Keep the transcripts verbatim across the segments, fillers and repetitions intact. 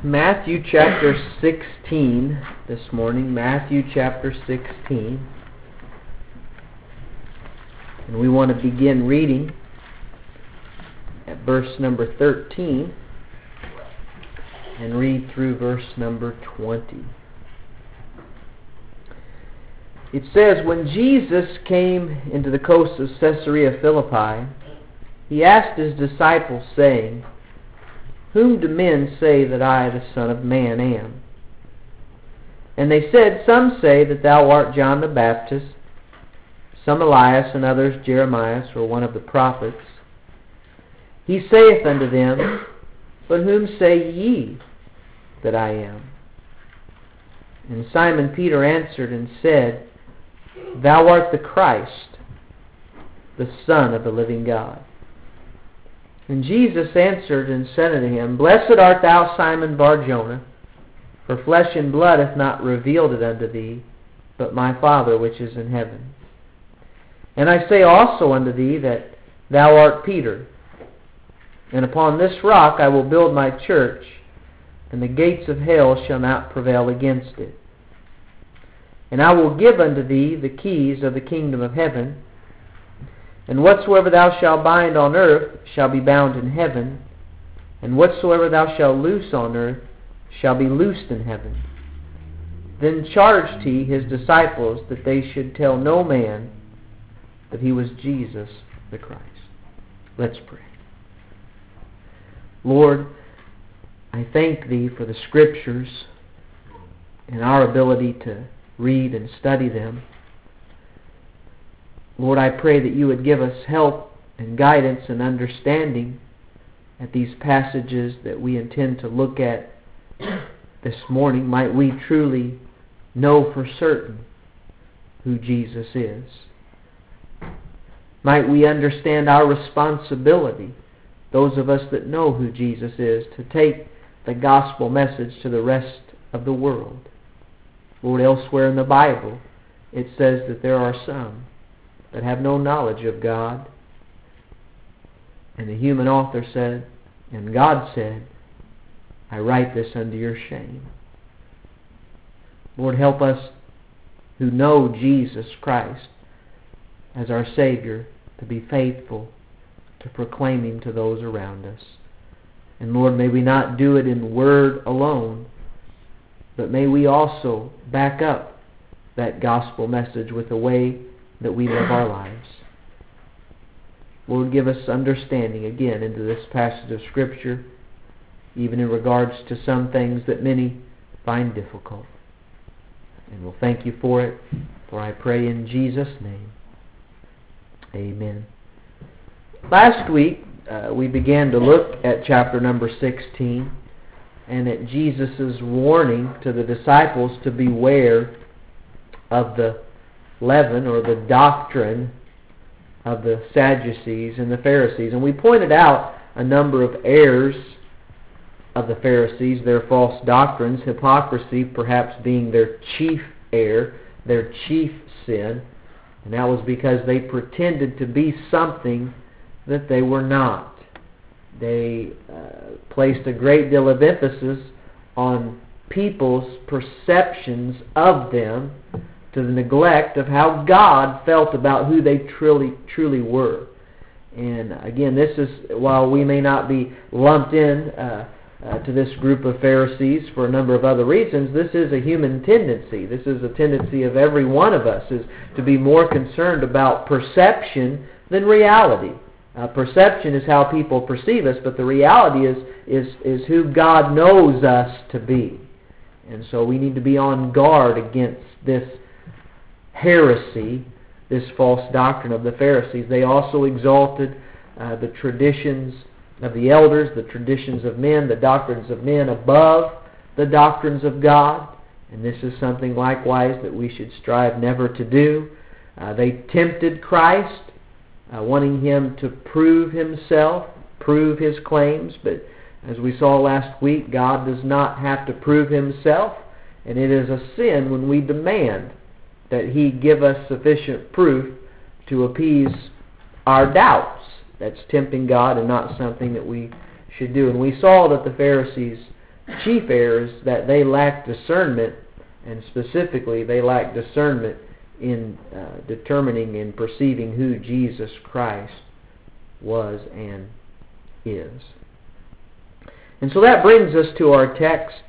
Matthew chapter sixteen this morning. Matthew chapter sixteen. And we want to begin reading at verse number thirteen and read through verse number twenty. It says, "When Jesus came into the coast of Caesarea Philippi, he asked his disciples, saying, 'Whom do men say that I, the Son of Man, am?' And they said, 'Some say that thou art John the Baptist, some Elias, and others Jeremiah, or one of the prophets.' He saith unto them, 'But whom say ye that I am?' And Simon Peter answered and said, 'Thou art the Christ, the Son of the living God.' And Jesus answered and said unto him, 'Blessed art thou, Simon Bar-Jonah, for flesh and blood hath not revealed it unto thee, but my Father which is in heaven. And I say also unto thee that thou art Peter, and upon this rock I will build my church, and the gates of hell shall not prevail against it. And I will give unto thee the keys of the kingdom of heaven, and whatsoever thou shalt bind on earth shall be bound in heaven, and whatsoever thou shalt loose on earth shall be loosed in heaven.' Then charged he his disciples that they should tell no man that he was Jesus the Christ." Let's pray. Lord, I thank Thee for the Scriptures and our ability to read and study them. Lord, I pray that You would give us help and guidance and understanding at these passages that we intend to look at this morning. Might we truly know for certain who Jesus is. Might we understand our responsibility, those of us that know who Jesus is, to take the gospel message to the rest of the world. Lord, elsewhere in the Bible, it says that there are some that have no knowledge of God. And the human author said, and God said, "I write this unto your shame." Lord, help us who know Jesus Christ as our Savior to be faithful to proclaim Him to those around us. And Lord, may we not do it in word alone, but may we also back up that gospel message with the way that we live our lives. Lord, give us understanding again into this passage of Scripture, even in regards to some things that many find difficult. And we'll thank You for it, for I pray in Jesus' name. Amen. Last week, uh, we began to look at chapter number sixteen and at Jesus' warning to the disciples to beware of the leaven or the doctrine of the Sadducees and the Pharisees. And we pointed out a number of errors of the Pharisees, their false doctrines, hypocrisy perhaps being their chief error, their chief sin. And that was because they pretended to be something that they were not. They uh, placed a great deal of emphasis on people's perceptions of them to the neglect of how God felt about who they truly truly were. And again, this is, while we may not be lumped in uh, uh, to this group of Pharisees for a number of other reasons, this is a human tendency. This is a tendency of every one of us, is to be more concerned about perception than reality. Uh, perception is how people perceive us, but the reality is, is, is who God knows us to be. And so we need to be on guard against this heresy, this false doctrine of the Pharisees. They also exalted uh, the traditions of the elders, the traditions of men, the doctrines of men above the doctrines of God. And this is something likewise that we should strive never to do. Uh, they tempted Christ, Uh, wanting Him to prove Himself, prove His claims. But as we saw last week, God does not have to prove Himself, and it is a sin when we demand that He give us sufficient proof to appease our doubts. That's tempting God and not something that we should do. And we saw that the Pharisees chief error is that they lack discernment, and specifically they lack discernment in uh, determining and perceiving who Jesus Christ was and is. And so that brings us to our text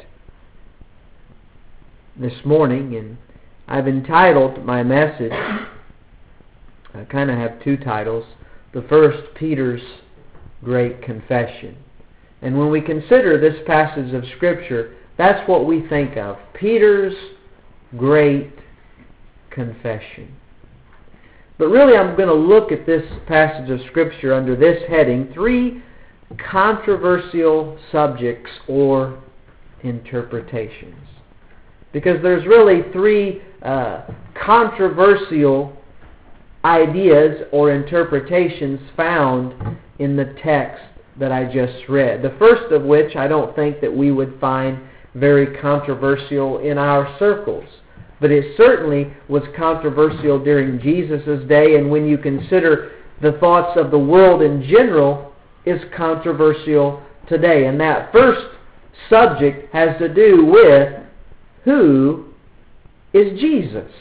this morning, and I've entitled my message, I kind of have two titles. The first, Peter's Great Confession. And when we consider this passage of Scripture, that's what we think of. Peter's Great Confession. But really I'm going to look at this passage of Scripture under this heading, three controversial subjects or interpretations. Because there's really three uh, controversial ideas or interpretations found in the text that I just read. The first of which I don't think that we would find very controversial in our circles. But it certainly was controversial during Jesus' day, and when you consider the thoughts of the world in general, is controversial today. And that first subject has to do with who is Jesus?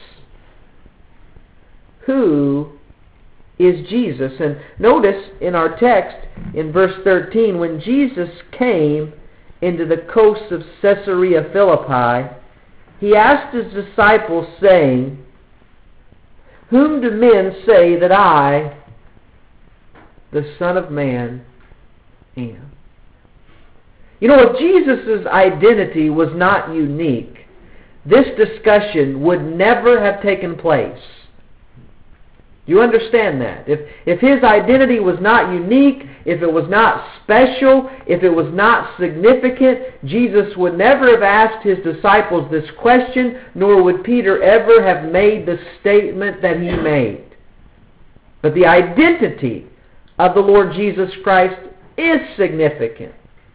Who is Jesus? And notice in our text, in verse thirteen, when Jesus came into the coasts of Caesarea Philippi, He asked His disciples, saying, Whom do men say that I, the Son of Man, am? You know, if Jesus' identity was not unique, this discussion would never have taken place. Do you understand that? If, if His identity was not unique, if it was not special, if it was not significant, Jesus would never have asked His disciples this question, nor would Peter ever have made the statement that he made. But the identity of the Lord Jesus Christ is significant.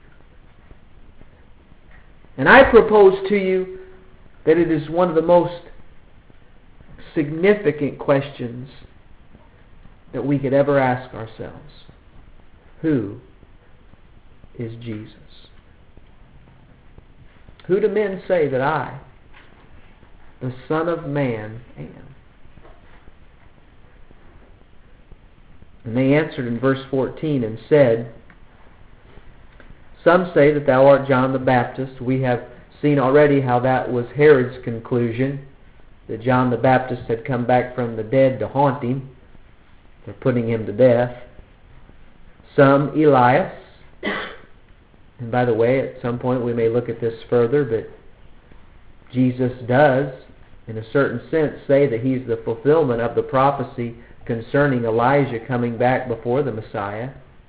And I propose to you that it is one of the most significant questions that we could ever ask ourselves. Who is Jesus? Who do men say that I, the Son of Man, am? And they answered in verse fourteen and said, Some say that thou art John the Baptist. We have seen already how that was Herod's conclusion, that John the Baptist had come back from the dead to haunt him. They're putting him to death. Some Elias. And by the way, at some point we may look at this further, but Jesus does, in a certain sense, say that He's the fulfillment of the prophecy concerning Elijah coming back before the Messiah.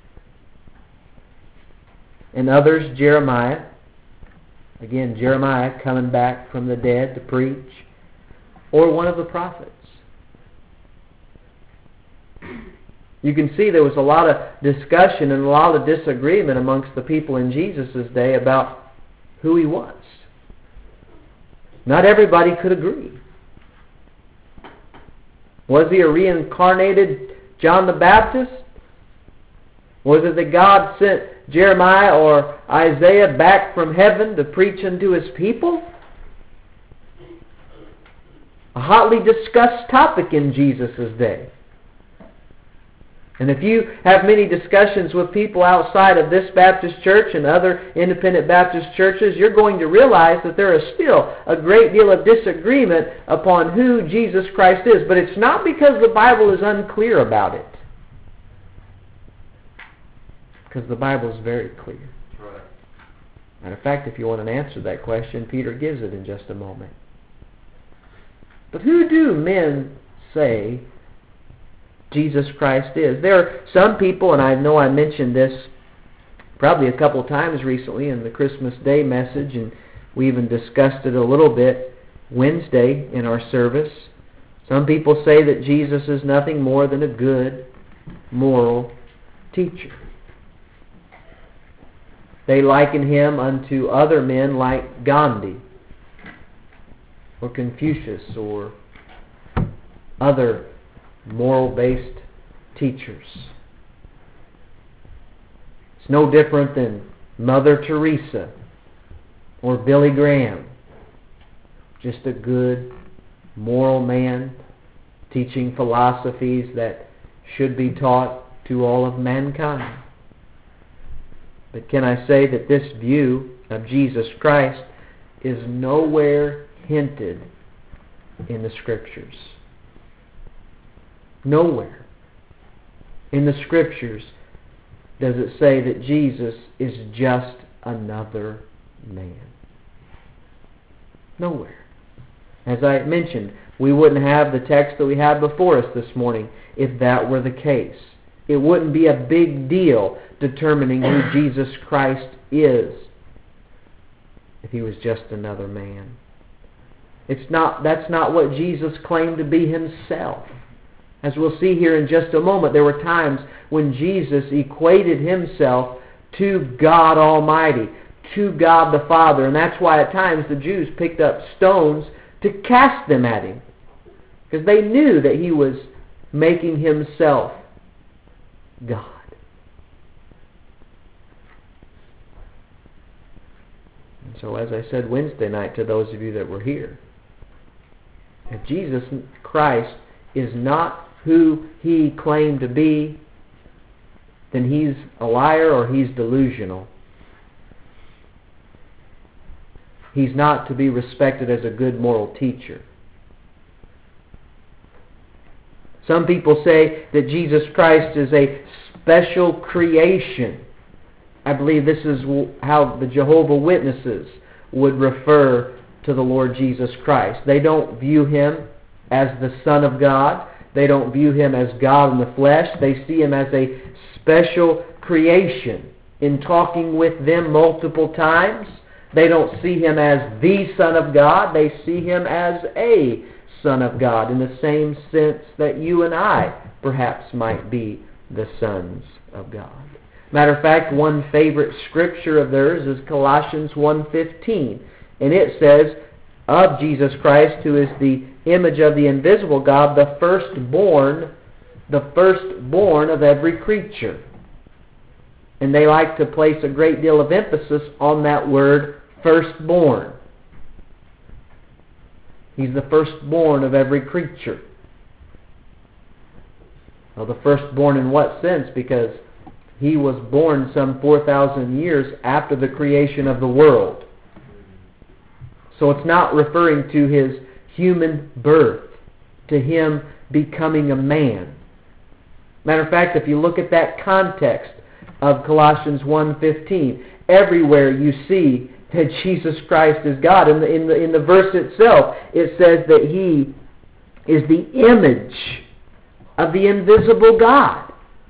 And others, Jeremiah. Again, Jeremiah coming back from the dead to preach. Or one of the prophets. You can see there was a lot of discussion and a lot of disagreement amongst the people in Jesus' day about who He was. Not everybody could agree. Was He a reincarnated John the Baptist? Was it that God sent Jeremiah or Isaiah back from heaven to preach unto His people? A hotly discussed topic in Jesus' day. And if you have many discussions with people outside of this Baptist church and other independent Baptist churches, you're going to realize that there is still a great deal of disagreement upon who Jesus Christ is. But it's not because the Bible is unclear about it. Because the Bible is very clear. Right. Matter of fact, if you want an answer to that question, Peter gives it in just a moment. But who do men say Jesus Christ is? There are some people, and I know I mentioned this probably a couple of times recently in the Christmas Day message, and we even discussed it a little bit Wednesday in our service. Some people say that Jesus is nothing more than a good, moral teacher. They liken Him unto other men like Gandhi or Confucius or other moral-based teachers. It's no different than Mother Teresa or Billy Graham. Just a good, moral man teaching philosophies that should be taught to all of mankind. But can I say that this view of Jesus Christ is nowhere hinted in the Scriptures? Nowhere in the Scriptures does it say that Jesus is just another man. Nowhere. As I mentioned, we wouldn't have the text that we had before us this morning if that were the case. It wouldn't be a big deal determining who Jesus Christ is if he was just another man. It's not, that's not what Jesus claimed to be himself. As we'll see here in just a moment, there were times when Jesus equated himself to God Almighty, to God the Father. And that's why at times the Jews picked up stones to cast them at him, because they knew that he was making himself God. And so as I said Wednesday night to those of you that were here, if Jesus Christ is not who he claimed to be, then he's a liar or he's delusional. He's not to be respected as a good moral teacher. Some people say that Jesus Christ is a special creation. I believe this is how the Jehovah's Witnesses would refer to the Lord Jesus Christ. They don't view him as the Son of God. They don't view him as God in the flesh. They see him as a special creation. In talking with them multiple times, they don't see him as the Son of God. They see him as a Son of God, in the same sense that you and I perhaps might be the sons of God. Matter of fact, one favorite scripture of theirs is Colossians one fifteen. And it says, of Jesus Christ, who is the image of the invisible God, the firstborn, the firstborn of every creature. And they like to place a great deal of emphasis on that word, firstborn. He's the firstborn of every creature. Well, the firstborn in what sense? Because he was born some four thousand years after the creation of the world. So it's not referring to his human birth, to him becoming a man. Matter of fact, if you look at that context of Colossians one fifteen, everywhere you see that Jesus Christ is God. In the, in the, in the verse itself, it says that he is the image of the invisible God.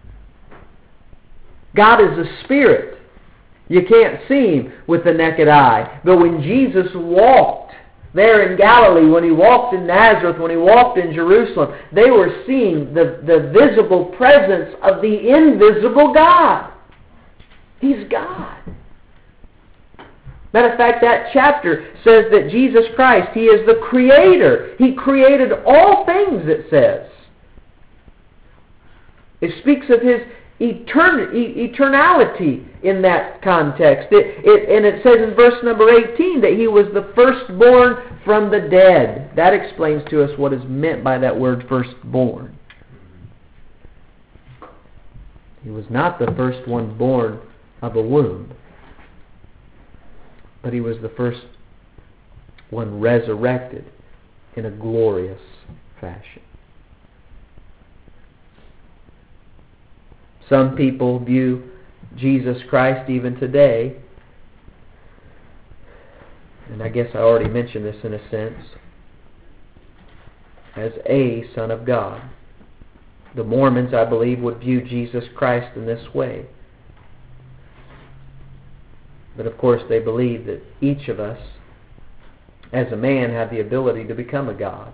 God is a spirit. You can't see him with the naked eye. But when Jesus walked there in Galilee, when he walked in Nazareth, when he walked in Jerusalem, they were seeing the, the visible presence of the invisible God. He's God. Matter of fact, that chapter says that Jesus Christ, he is the creator. He created all things, it says. It speaks of his etern- eternality in that context. It, it, and it says in verse number eighteen that he was the firstborn from the dead. That explains to us what is meant by that word firstborn. He was not the first one born of a womb, but he was the first one resurrected in a glorious fashion. Some people view Jesus Christ even today, and I guess I already mentioned this in a sense, as a Son of God. The Mormons, I believe, would view Jesus Christ in this way. But of course they believe that each of us, as a man, have the ability to become a God.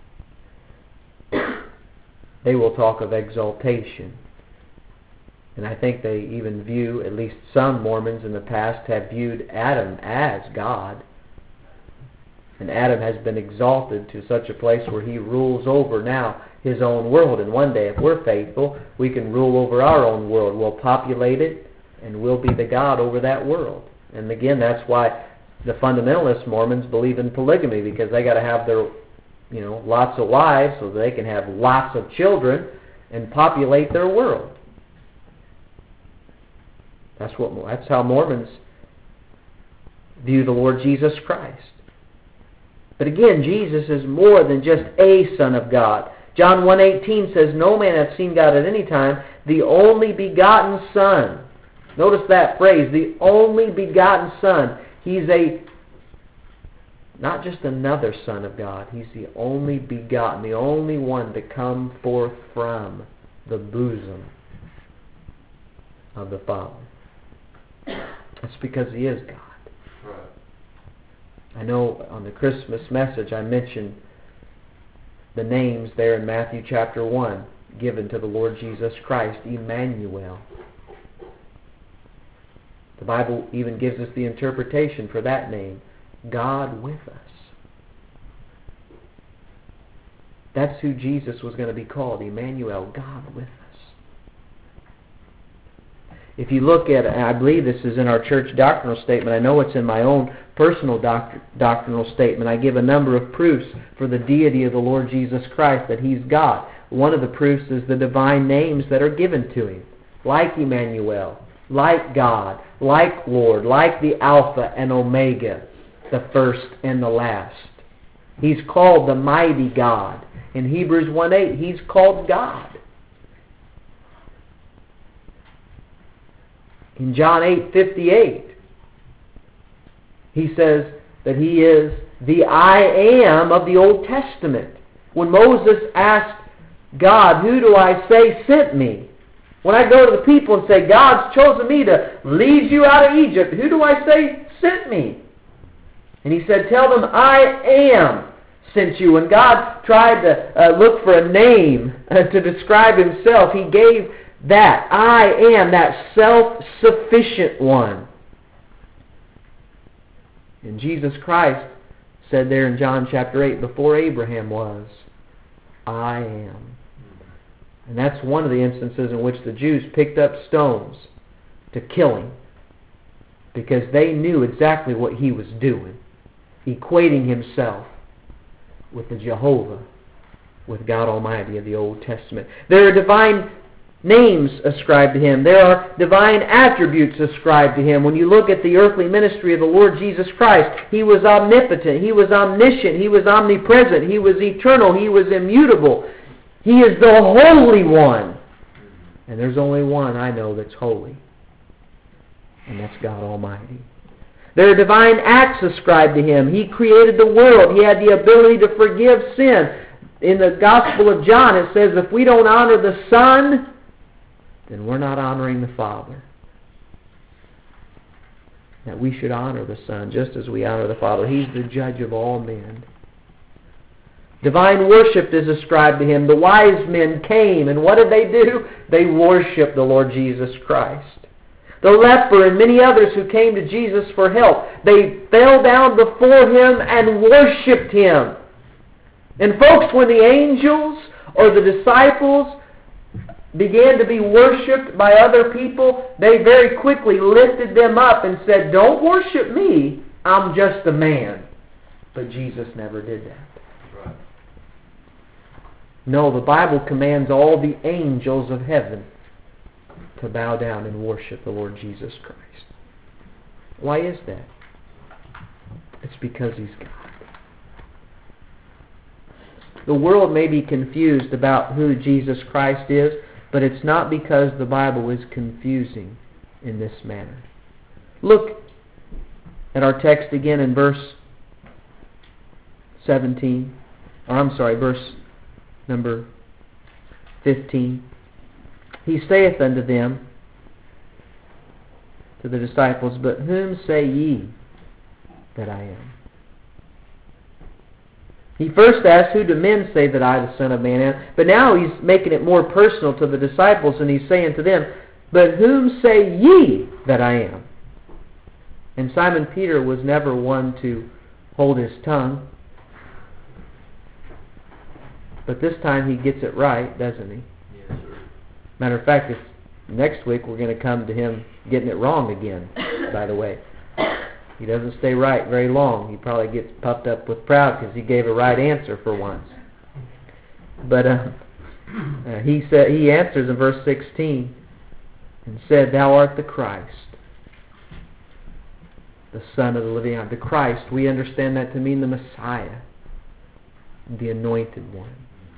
They will talk of exaltation. And I think they even view, at least some Mormons in the past have viewed Adam as God. And Adam has been exalted to such a place where he rules over now his own world. And one day, if we're faithful, we can rule over our own world. We'll populate it, and we'll be the God over that world. And again, that's why The fundamentalist Mormons believe in polygamy because they got to have their, you know, lots of wives so they can have lots of children and populate their world. That's what. That's how Mormons view the Lord Jesus Christ. But again, Jesus is more than just a Son of God. John one eighteen says, "No man hath seen God at any time, the only begotten Son." Notice that phrase, the only begotten Son. He's a, not just another Son of God. He's the only begotten, the only one to come forth from the bosom of the Father. That's because He is God. I know on the Christmas message I mentioned the names there in Matthew chapter one given to the Lord Jesus Christ, Emmanuel. The Bible even gives us the interpretation for that name, God with us. That's who Jesus was going to be called, Emmanuel, God with us. If you look at, and I believe this is in our church doctrinal statement, I know it's in my own personal doct- doctrinal statement, I give a number of proofs for the deity of the Lord Jesus Christ, that He's God. One of the proofs is the divine names that are given to Him, like Emmanuel, like God, like Lord, like the Alpha and Omega, the first and the last. He's called the mighty God. In Hebrews one eight, He's called God. In John eight fifty-eight, He says that He is the I Am of the Old Testament. When Moses asked God, "Who do I say sent me?" When I go to the people and say, "God's chosen me to lead you out of Egypt, who do I say sent me?" And He said, "Tell them I am sent you." When God tried to uh, look for a name uh, to describe Himself, He gave that I am, that self-sufficient one. And Jesus Christ said there in John chapter eight, before Abraham was, I am. And that's one of the instances in which the Jews picked up stones to kill Him, because they knew exactly what He was doing, equating Himself with the Jehovah, with God Almighty of the Old Testament. There are divine names ascribed to Him. There are divine attributes ascribed to Him. When you look at the earthly ministry of the Lord Jesus Christ, He was omnipotent, He was omniscient, He was omnipresent, He was eternal, He was immutable. He is the Holy One. And there's only one I know that's holy, and that's God Almighty. There are divine acts ascribed to Him. He created the world. He had the ability to forgive sin. In the Gospel of John, it says if we don't honor the Son, then we're not honoring the Father. That we should honor the Son just as we honor the Father. He's the judge of all men. Divine worship is ascribed to Him. The wise men came, and what did they do? They worshiped the Lord Jesus Christ. The leper and many others who came to Jesus for help, they fell down before Him and worshiped Him. And folks, when the angels or the disciples began to be worshipped by other people, they very quickly lifted them up and said, "Don't worship me, I'm just a man." But Jesus never did that. Right. No, the Bible commands all the angels of heaven to bow down and worship the Lord Jesus Christ. Why is that? It's because He's God. The world may be confused about who Jesus Christ is, but it's not because the Bible is confusing in this manner. Look at our text again in verse seventeen, or I'm sorry, verse number fifteen. He saith unto them, to the disciples, "But whom say ye that I am?" He first asked, "Who do men say that I, the Son of Man, am?" But now He's making it more personal to the disciples, and He's saying to them, "But whom say ye that I am?" And Simon Peter was never one to hold his tongue. But this time he gets it right, doesn't he? Yes, sir. Matter of fact, it's, next week we're going to come to him getting it wrong again, by the way. He doesn't stay right very long. He probably gets puffed up with pride because he gave a right answer for once. But uh, uh, he said he answers in verse sixteen and said, "Thou art the Christ, the Son of the living God." The Christ, we understand that to mean the Messiah, the Anointed One.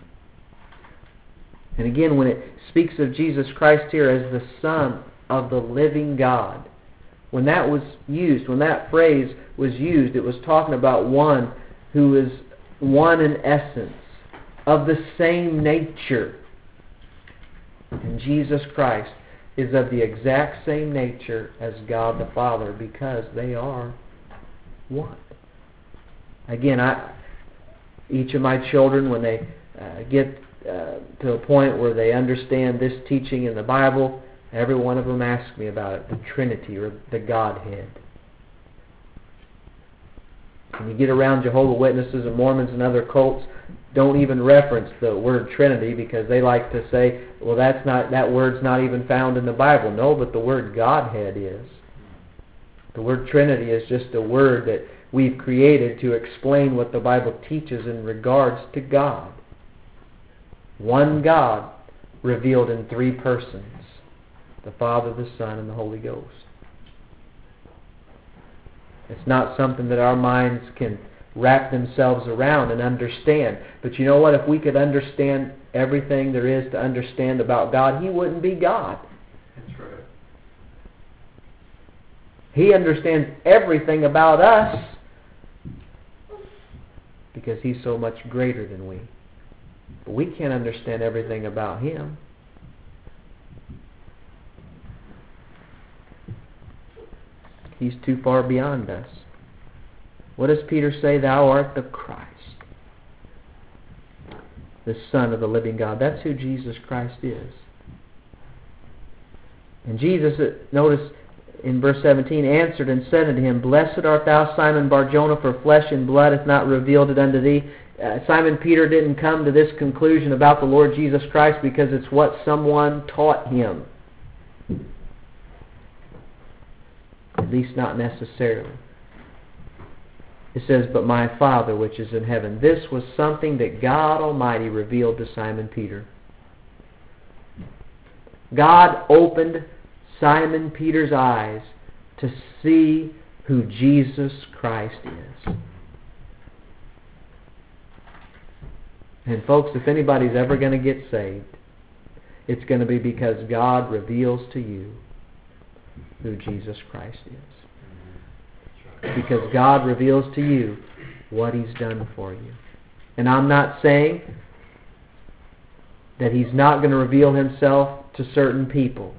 And again, when it speaks of Jesus Christ here as the Son of the living God, when that was used, when that phrase was used, it was talking about one who is one in essence, of the same nature. And Jesus Christ is of the exact same nature as God the Father because they are one. Again, I, each of my children, when they uh, get uh, to a point where they understand this teaching in the Bible, every one of them asks me about it, the Trinity or the Godhead. When you get around Jehovah's Witnesses and Mormons and other cults, don't even reference the word Trinity because they like to say, well, that's not that word's not even found in the Bible. No, but the word Godhead is. The word Trinity is just a word that we've created to explain what the Bible teaches in regards to God. One God revealed in three persons, the Father, the Son, and the Holy Ghost. It's not something that our minds can wrap themselves around and understand. But you know what? If we could understand everything there is to understand about God, He wouldn't be God. That's right. He understands everything about us because He's so much greater than we. But we can't understand everything about Him. He's too far beyond us. What does Peter say? Thou art the Christ, the Son of the living God. That's who Jesus Christ is. And Jesus, notice in verse seventeen, answered and said unto him, Blessed art thou, Simon Bar-Jonah, for flesh and blood hath not revealed it unto thee. Uh, Simon Peter didn't come to this conclusion about the Lord Jesus Christ because it's what someone taught him. At least not necessarily. It says, but my Father which is in heaven. This was something that God Almighty revealed to Simon Peter. God opened Simon Peter's eyes to see who Jesus Christ is. And folks, if anybody's ever going to get saved, it's going to be because God reveals to you who Jesus Christ is. Because God reveals to you what He's done for you. And I'm not saying that He's not going to reveal Himself to certain people.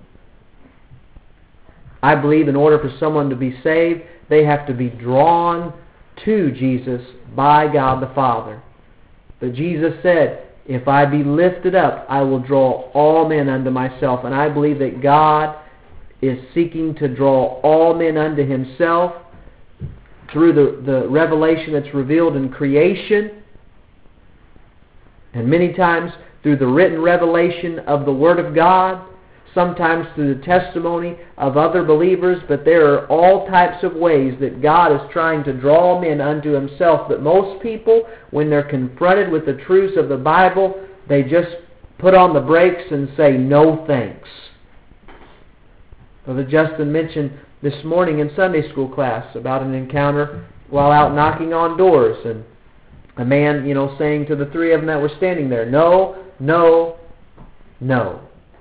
I believe in order for someone to be saved, they have to be drawn to Jesus by God the Father. But Jesus said, if I be lifted up, I will draw all men unto myself. And I believe that God is seeking to draw all men unto Himself through the, the revelation that's revealed in creation, and many times through the written revelation of the Word of God, sometimes through the testimony of other believers, but there are all types of ways that God is trying to draw men unto Himself. But most people, when they're confronted with the truths of the Bible, they just put on the brakes and say, no thanks. Brother Justin mentioned this morning in Sunday school class about an encounter while out knocking on doors, and a man, you know, saying to the three of them that were standing there, no, no, no.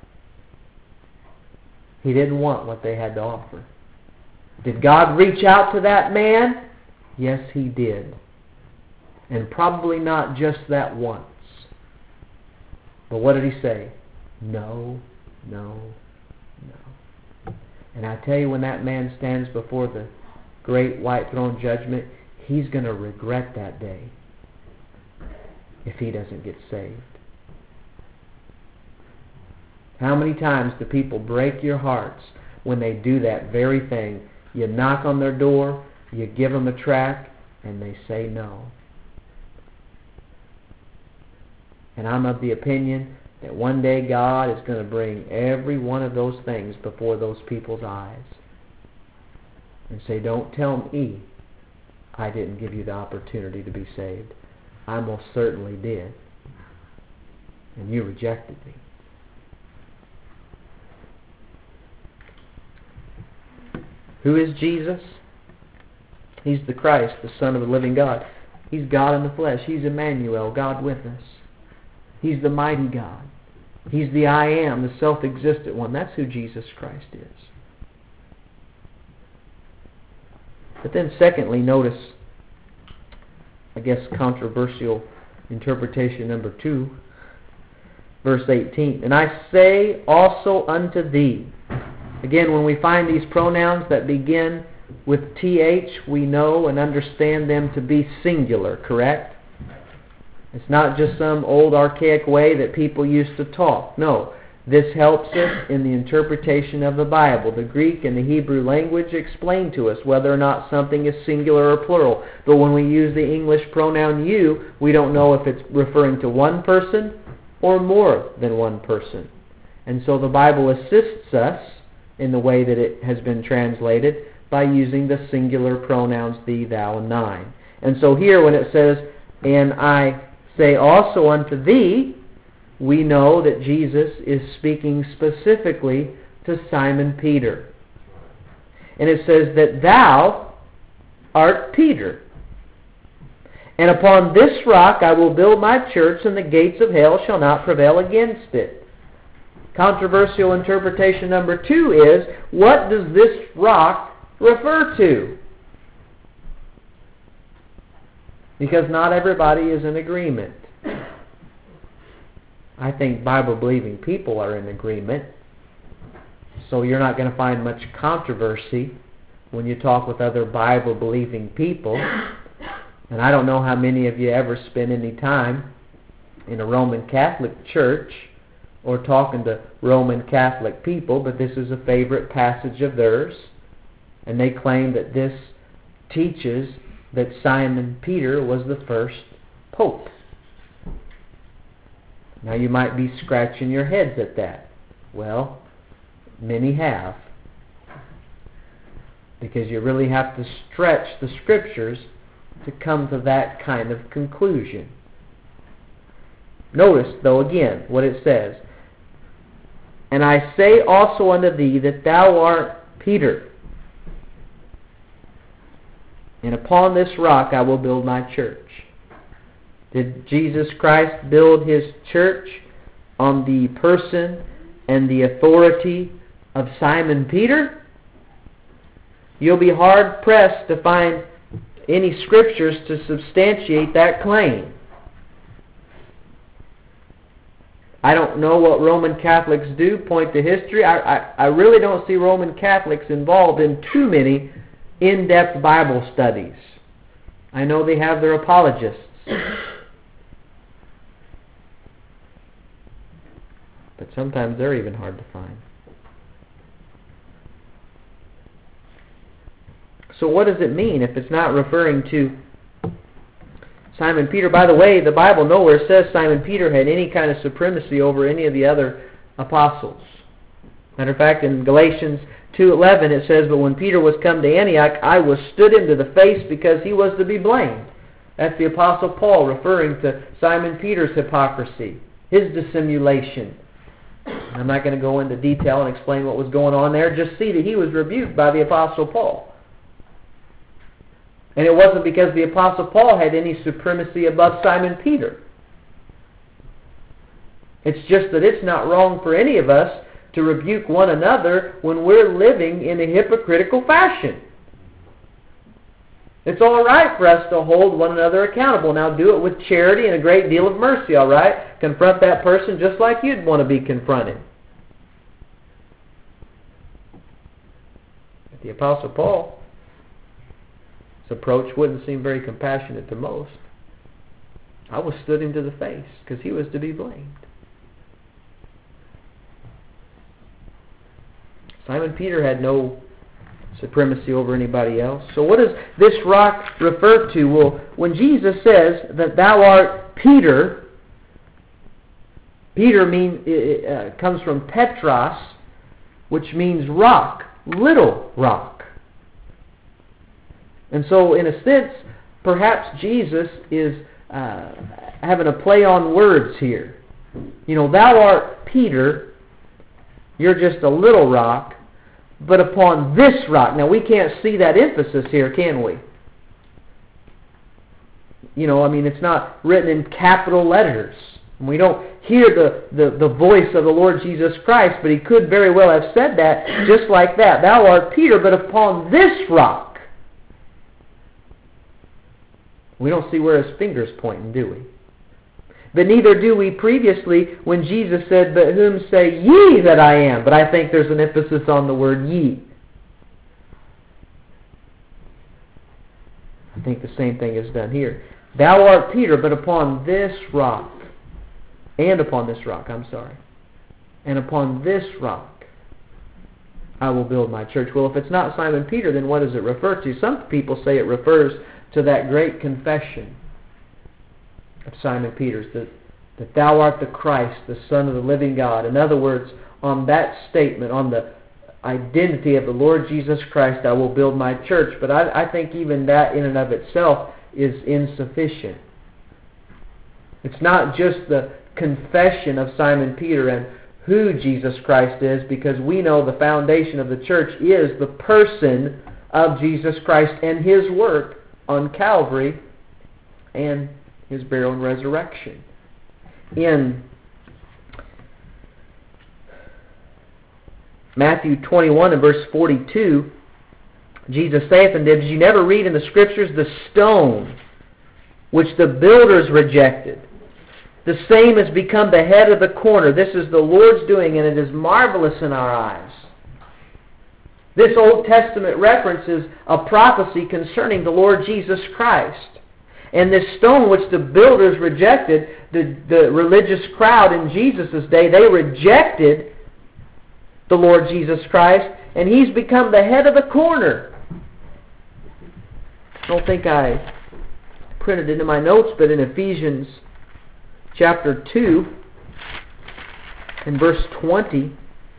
He didn't want what they had to offer. Did God reach out to that man? Yes, He did. And probably not just that once. But what did He say? No, no, no. And I tell you, when that man stands before the great white throne judgment, he's going to regret that day if he doesn't get saved. How many times do people break your hearts when they do that very thing? You knock on their door, you give them a tract, and they say no. And I'm of the opinion that one day God is going to bring every one of those things before those people's eyes. and say, don't tell me I didn't give you the opportunity to be saved. I most certainly did. And you rejected me. Who is Jesus? He's the Christ, the Son of the living God. He's God in the flesh. He's Emmanuel, God with us. He's the mighty God. He's the I am, the self-existent one. That's who Jesus Christ is. But then secondly, notice, I guess, controversial interpretation number two, verse eighteen. And I say also unto thee. Again, when we find these pronouns that begin with th, we know and understand them to be singular, correct? It's not just some old archaic way that people used to talk. No, this helps us in the interpretation of the Bible. The Greek and the Hebrew language explain to us whether or not something is singular or plural. But when we use the English pronoun you, we don't know if it's referring to one person or more than one person. And so the Bible assists us in the way that it has been translated by using the singular pronouns thee, thou, and thine. And so here when it says, and I say also unto thee, we know that Jesus is speaking specifically to Simon Peter. And it says that thou art Peter. And upon this rock I will build my church, and the gates of hell shall not prevail against it. Controversial interpretation number two is, what does this rock refer to? Because not everybody is in agreement. I think Bible-believing people are in agreement. So you're not going to find much controversy when you talk with other Bible-believing people. And I don't know how many of you ever spend any time in a Roman Catholic church or talking to Roman Catholic people, but this is a favorite passage of theirs. And they claim that this teaches that Simon Peter was the first pope. Now you might be scratching your heads at that. Well, many have. Because you really have to stretch the Scriptures to come to that kind of conclusion. Notice, though, again, what it says. And I say also unto thee that thou art Peter, and upon this rock I will build my church. Did Jesus Christ build His church on the person and the authority of Simon Peter? You'll be hard-pressed to find any scriptures to substantiate that claim. I don't know what Roman Catholics do, point to history. I, I, I really don't see Roman Catholics involved in too many in-depth Bible studies. I know they have their apologists. But sometimes they're even hard to find. So what does it mean if it's not referring to Simon Peter? By the way, the Bible nowhere says Simon Peter had any kind of supremacy over any of the other apostles. Matter of fact, in Galatians two eleven it says, but when Peter was come to Antioch, I withstood him to the face because he was to be blamed. That's the Apostle Paul referring to Simon Peter's hypocrisy, his dissimulation. I'm not going to go into detail and explain what was going on there. Just see that he was rebuked by the Apostle Paul. And it wasn't because the Apostle Paul had any supremacy above Simon Peter. It's just that it's not wrong for any of us to rebuke one another when we're living in a hypocritical fashion. It's all right for us to hold one another accountable. Now do it with charity and a great deal of mercy, all right? Confront that person just like you'd want to be confronted. But the Apostle Paul, his approach wouldn't seem very compassionate to most. I withstood him to the face because he was to be blamed. Simon Peter had no supremacy over anybody else. So what does this rock refer to? Well, when Jesus says that thou art Peter, Peter mean, uh, comes from Petros, which means rock, little rock. And so, in a sense, perhaps Jesus is uh, having a play on words here. You know, thou art Peter, you're just a little rock, but upon this rock. Now, we can't see that emphasis here, can we? You know, I mean, it's not written in capital letters. We don't hear the, the, the voice of the Lord Jesus Christ, but he could very well have said that just like that. Thou art Peter, but upon this rock. We don't see where his finger's pointing, do we? But neither do we previously when Jesus said, but whom say ye that I am? But I think there's an emphasis on the word ye. I think the same thing is done here. Thou art Peter, but upon this rock, and upon this rock, I'm sorry, and upon this rock I will build my church. Well, if it's not Simon Peter, then what does it refer to? Some people say it refers to that great confession of Simon Peter's, that, that thou art the Christ, the Son of the living God. In other words, on that statement, on the identity of the Lord Jesus Christ, I will build my church. But I, I think even that in and of itself is insufficient. It's not just the confession of Simon Peter and who Jesus Christ is, because we know the foundation of the church is the person of Jesus Christ and his work on Calvary and his burial and resurrection. In Matthew twenty-one and verse forty-two, Jesus saith unto them, did you never read in the Scriptures, the stone which the builders rejected, the same has become the head of the corner. This is the Lord's doing, and it is marvelous in our eyes. This Old Testament reference is a prophecy concerning the Lord Jesus Christ. And this stone which the builders rejected, the, the religious crowd in Jesus' day, they rejected the Lord Jesus Christ, and he's become the head of the corner. I don't think I printed it in my notes, but in Ephesians chapter two, in verse twenty,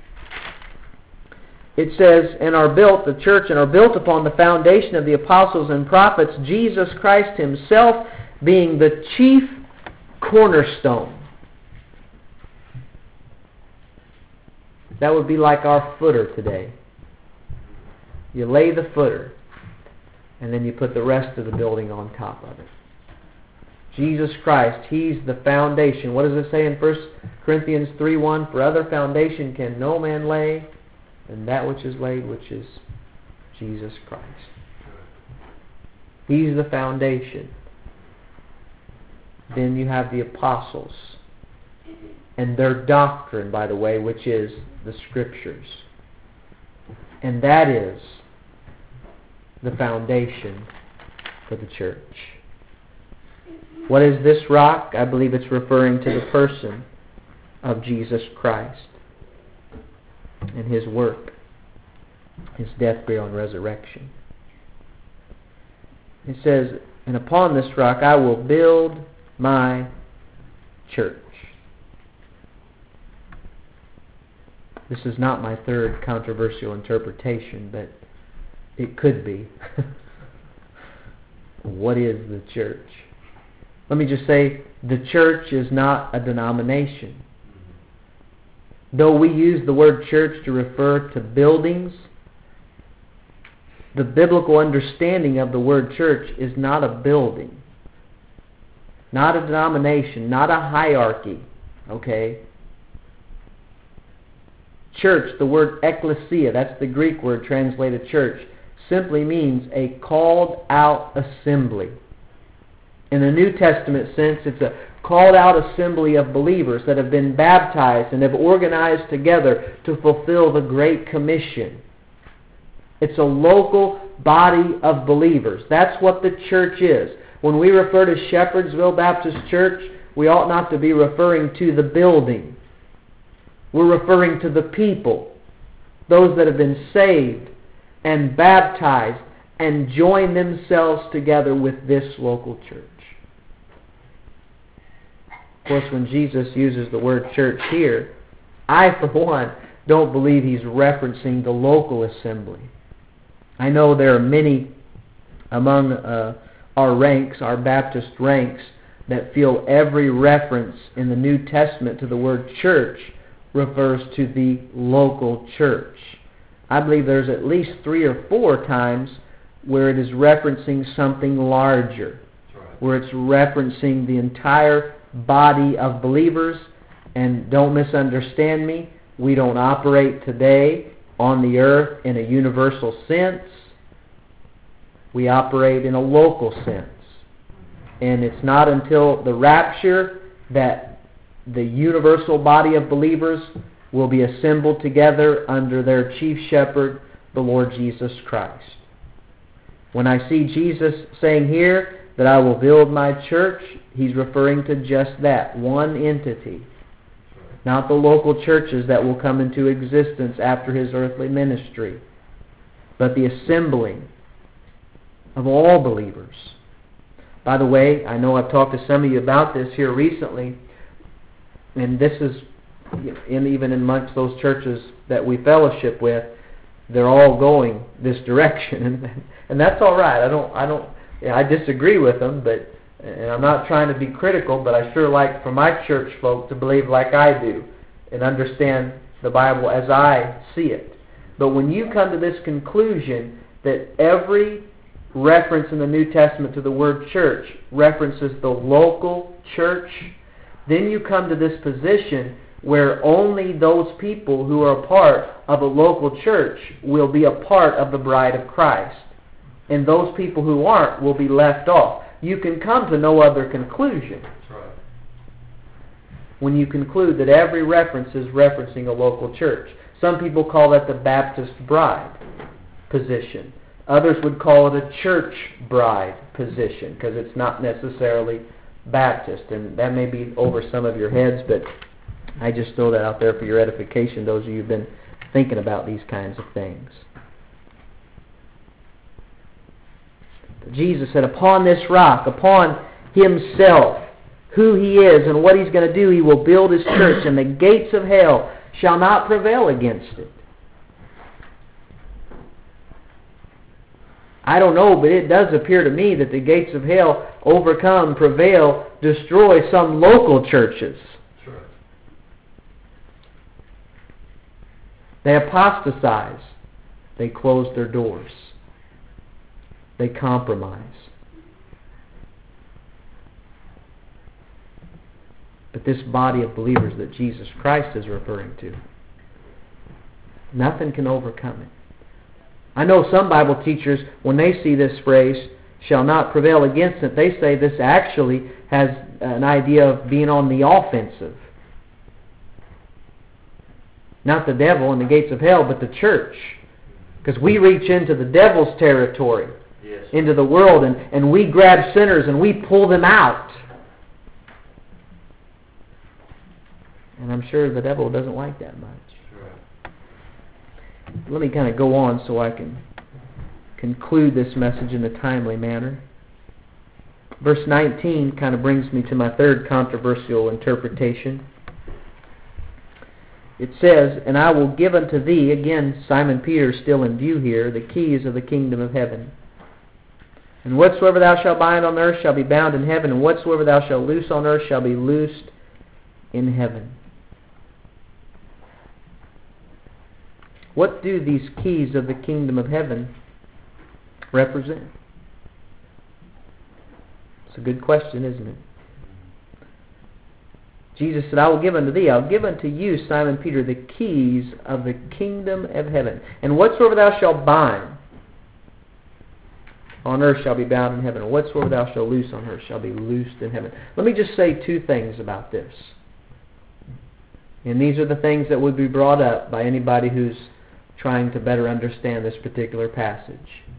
it says, and are built, the church, and are built upon the foundation of the apostles and prophets, Jesus Christ himself being the chief cornerstone. That would be like our footer today. You lay the footer, and then you put the rest of the building on top of it. Jesus Christ, he's the foundation. What does it say in First Corinthians three one? For other foundation can no man lay than that which is laid, which is Jesus Christ. He's the foundation. Then you have the apostles and their doctrine, by the way, which is the Scriptures. And that is the foundation for the church. What is this rock? I believe it's referring to the person of Jesus Christ and his work, his death, burial, and resurrection. It says, and upon this rock I will build my church. This is not my third controversial interpretation, but it could be. What is the church? Let me just say, the church is not a denomination. Though we use the word church to refer to buildings, the biblical understanding of the word church is not a building, not a denomination, not a hierarchy, okay? Church, the word ecclesia, that's the Greek word translated church, simply means a called out assembly. In the New Testament sense, it's a called out assembly of believers that have been baptized and have organized together to fulfill the Great Commission. It's a local body of believers. That's what the church is. When we refer to Shepherdsville Baptist Church, we ought not to be referring to the building. We're referring to the people, those that have been saved and baptized and joined themselves together with this local church. Of course, when Jesus uses the word church here, I, for one, don't believe he's referencing the local assembly. I know there are many among uh, our ranks, our Baptist ranks, that feel every reference in the New Testament to the word church refers to the local church. I believe there's at least three or four times where it is referencing something larger, right, where it's referencing the entire body of believers. And don't misunderstand me, we don't operate today on the earth in a universal sense. We operate in a local sense. And it's not until the rapture that the universal body of believers will be assembled together under their chief shepherd, the Lord Jesus Christ. When I see Jesus saying here that I will build my church, He's referring to just that, one entity. Not the local churches that will come into existence after His earthly ministry, but the assembling of all believers. By the way, I know I've talked to some of you about this here recently, and this is, in, even amongst those churches that we fellowship with, they're all going this direction, and, and that's all right. I don't, I don't, I disagree with them, but and I'm not trying to be critical, but I sure like for my church folk to believe like I do and understand the Bible as I see it. But when you come to this conclusion that every reference in the New Testament to the word church references the local church, then you come to this position where only those people who are a part of a local church will be a part of the bride of Christ. And those people who aren't will be left off. You can come to no other conclusion. That's right. When you conclude that every reference is referencing a local church. Some people call that the Baptist bride position. Others would call it a church bride position because it's not necessarily Baptist. And that may be over some of your heads, but I just throw that out there for your edification, those of you who have been thinking about these kinds of things. Jesus said, upon this rock, upon Himself, who He is and what He's going to do, He will build His church, and the gates of hell shall not prevail against it. I don't know, but it does appear to me that the gates of hell overcome, prevail, destroy some local churches. Sure. They apostatize. They close their doors. They compromise. But this body of believers that Jesus Christ is referring to, nothing can overcome it. I know some Bible teachers, when they see this phrase, shall not prevail against it, they say this actually has an idea of being on the offensive. Not the devil and the gates of hell, but the church. Because we reach into the devil's territory. Yes. Into the world, and, and we grab sinners and we pull them out. And I'm sure the devil doesn't like that much. Right. Let me kind of go on so I can conclude this message in a timely manner. Verse nineteen kind of brings me to my third controversial interpretation. It says, and I will give unto thee, again Simon Peter still in view here, the keys of the kingdom of heaven. And whatsoever thou shalt bind on earth shall be bound in heaven, and whatsoever thou shalt loose on earth shall be loosed in heaven. What do these keys of the kingdom of heaven represent? It's a good question, isn't it? Jesus said, I will give unto thee, I'll give unto you, Simon Peter, the keys of the kingdom of heaven. And whatsoever thou shalt bind on earth shall be bound in heaven, and whatsoever thou shalt loose on earth shall be loosed in heaven. Let me just say two things about this. And these are the things that would be brought up by anybody who's trying to better understand this particular passage.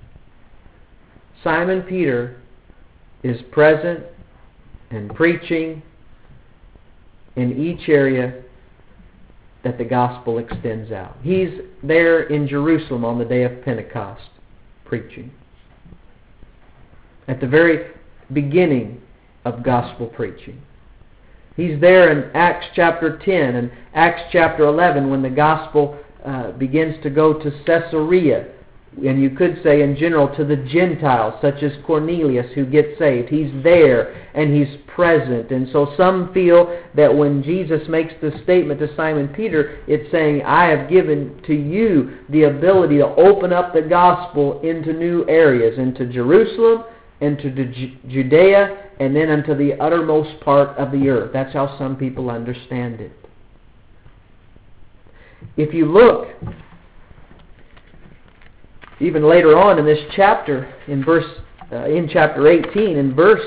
Simon Peter is present and preaching in each area that the gospel extends out. He's there in Jerusalem on the day of Pentecost preaching. At the very beginning of gospel preaching. He's there in Acts chapter ten and Acts chapter eleven when the gospel uh, begins to go to Caesarea and you could say in general to the Gentiles, such as Cornelius, who gets saved. He's there and he's present. And so some feel that when Jesus makes this statement to Simon Peter, it's saying, I have given to you the ability to open up the gospel into new areas, into Jerusalem, into Ju- Judea, and then unto the uttermost part of the earth. That's how some people understand it. If you look even later on in this chapter, in verse, uh, in chapter eighteen, in verse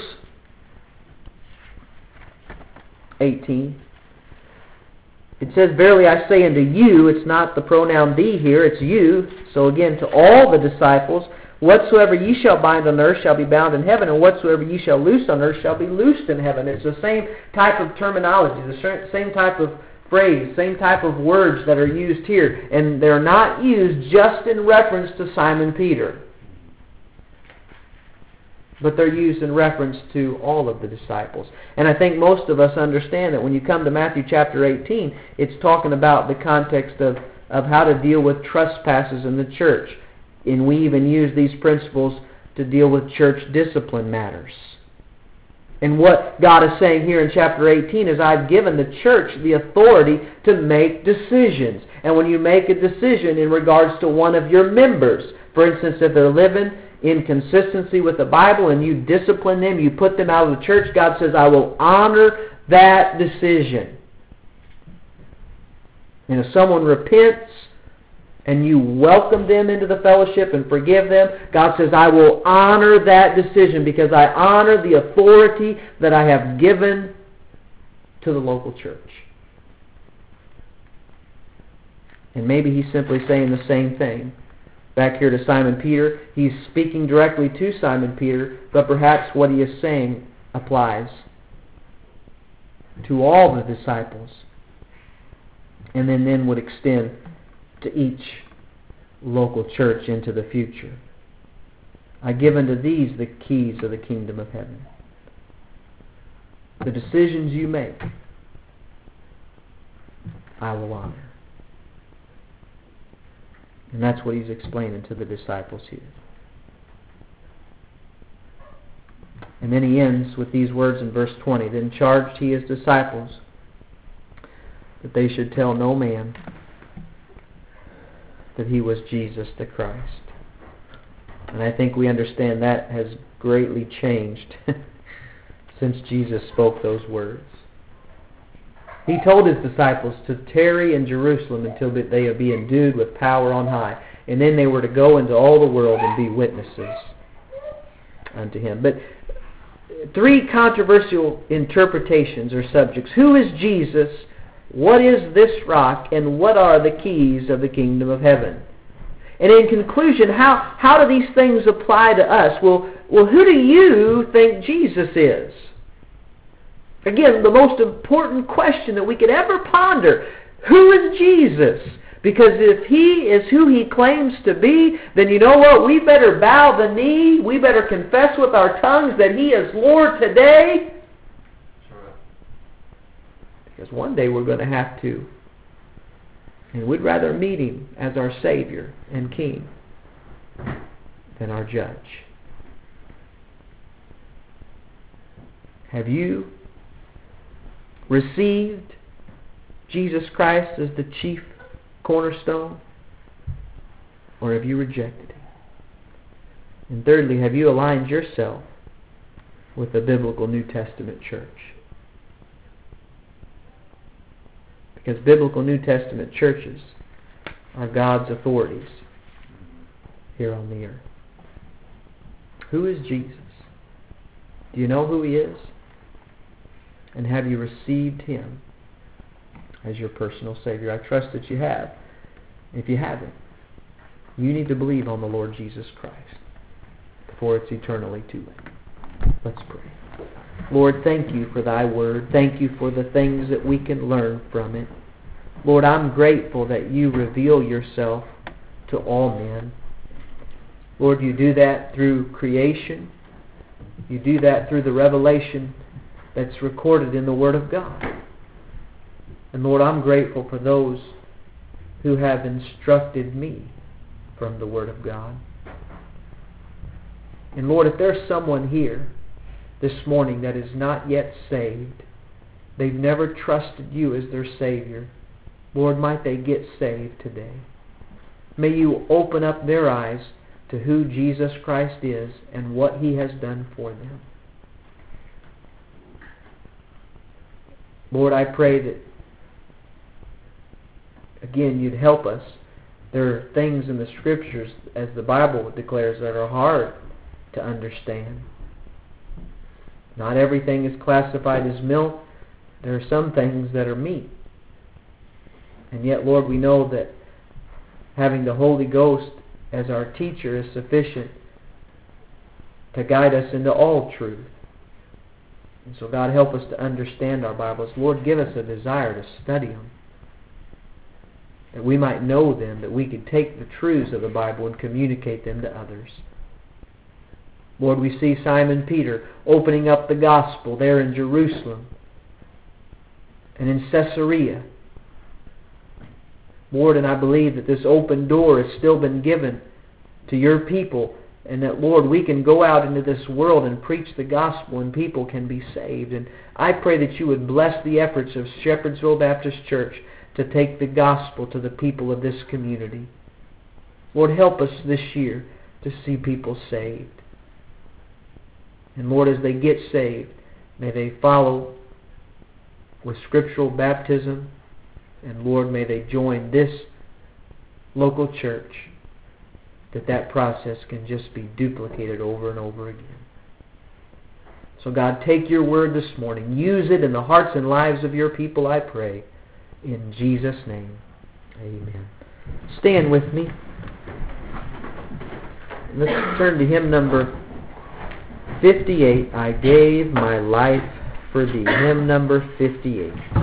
eighteen, it says, Verily I say unto you, it's not the pronoun thee here, it's you. So again, to all the disciples, whatsoever ye shall bind on earth shall be bound in heaven, and whatsoever ye shall loose on earth shall be loosed in heaven. It's the same type of terminology, the same type of phrase, same type of words that are used here. And they're not used just in reference to Simon Peter, but they're used in reference to all of the disciples. And I think most of us understand that when you come to Matthew chapter eighteen, it's talking about the context of, of how to deal with trespasses in the church. And we even use these principles to deal with church discipline matters. And what God is saying here in chapter eighteen is, I've given the church the authority to make decisions. And when you make a decision in regards to one of your members, for instance, if they're living in consistency with the Bible and you discipline them, you put them out of the church, God says, I will honor that decision. And if someone repents and you welcome them into the fellowship and forgive them, God says, I will honor that decision because I honor the authority that I have given to the local church. And maybe he's simply saying the same thing. Back here to Simon Peter, he's speaking directly to Simon Peter, but perhaps what he is saying applies to all the disciples, and then, then would extend to each local church into the future. I give unto these the keys of the kingdom of heaven. The decisions you make, I will honor. And that's what he's explaining to the disciples here. And then he ends with these words in verse twenty. Then charged he his disciples that they should tell no man that he was Jesus the Christ. And I think we understand that has greatly changed since Jesus spoke those words. He told his disciples to tarry in Jerusalem until they be endued with power on high. And then they were to go into all the world and be witnesses unto him. But three controversial interpretations or subjects. Who is Jesus? What is this rock? And what are the keys of the kingdom of heaven? And in conclusion, how, how do these things apply to us? Well, well, who do you think Jesus is? Again, the most important question that we could ever ponder. Who is Jesus? Because if he is who he claims to be, then you know what? We better bow the knee. We better confess with our tongues that he is Lord today. Because one day we're going to have to. And we'd rather meet him as our Savior and King than our Judge. Have you received Jesus Christ as the chief cornerstone? Or have you rejected him? And thirdly, have you aligned yourself with the biblical New Testament church? Because biblical New Testament churches are God's authorities here on the earth. Who is Jesus? Do you know who he is? And have you received him as your personal Savior? I trust that you have. If you haven't, you need to believe on the Lord Jesus Christ before it's eternally too late. Let's pray. Lord, thank you for thy word. Thank you for the things that we can learn from it. Lord, I'm grateful that you reveal yourself to all men. Lord, you do that through creation. You do that through the revelation that's recorded in the Word of God. And Lord, I'm grateful for those who have instructed me from the Word of God. And Lord, if there's someone here this morning that is not yet saved, they've never trusted You as their Savior, Lord, might they get saved today. May You open up their eyes to who Jesus Christ is and what He has done for them. Lord, I pray that, again, You'd help us. There are things in the Scriptures, as the Bible declares, that are hard to understand. Not everything is classified as milk. There are some things that are meat. And yet, Lord, we know that having the Holy Ghost as our teacher is sufficient to guide us into all truth. And so, God, help us to understand our Bibles. Lord, give us a desire to study them, that we might know them, that we could take the truths of the Bible and communicate them to others. Lord, we see Simon Peter opening up the gospel there in Jerusalem and in Caesarea. Lord, and I believe that this open door has still been given to Your people, and that, Lord, we can go out into this world and preach the gospel and people can be saved. And I pray that You would bless the efforts of Shepherdsville Baptist Church to take the gospel to the people of this community. Lord, help us this year to see people saved. And Lord, as they get saved, may they follow with scriptural baptism. And Lord, may they join this local church, that that process can just be duplicated over and over again. So God, take Your word this morning. Use it in the hearts and lives of Your people, I pray. In Jesus' name, amen. Stand with me. Let's turn to hymn number fifty-eight, I Gave My Life for Thee. Hymn number fifty-eight.